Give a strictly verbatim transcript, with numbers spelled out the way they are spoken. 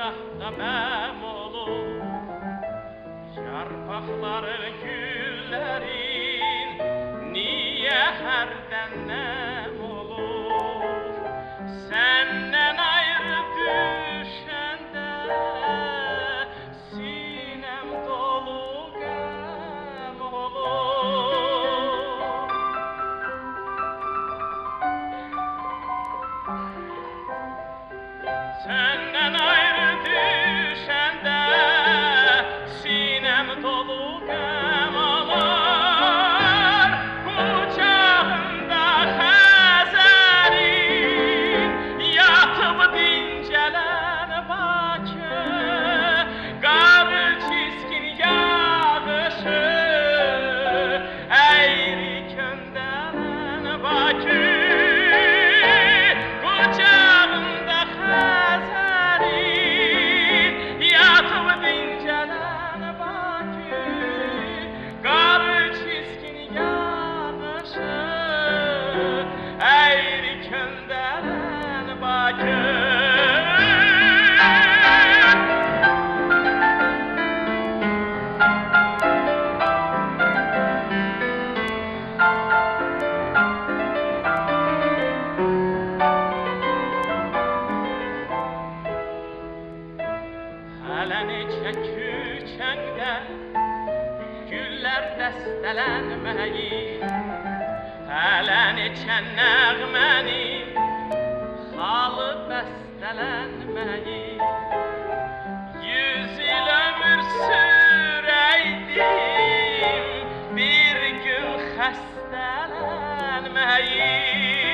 ocaqda məm olur, yarpaqları güllərin niyə hərdən nəm olur? Səndən ayrı düşəndə sinəm dolu qəm olur. Səndən ayrı düşəndə sinəm dolu qəm olur. Qucağında Xəzərin yatıb dincələn Bakı, qarı çiskin yağışı əyri köndələn Bakı. Qucağında Xəzərin yatıb dincələn Bakı, qarı çiskin yağışı əyri köndələn Bakı. Hələ neçə küçəngdə güllər dəstələnməyir, hələ neçə nəğməni xalı bəstələnməyir. Yüz il ömür sürəydim, bir gün xəstələnməyir.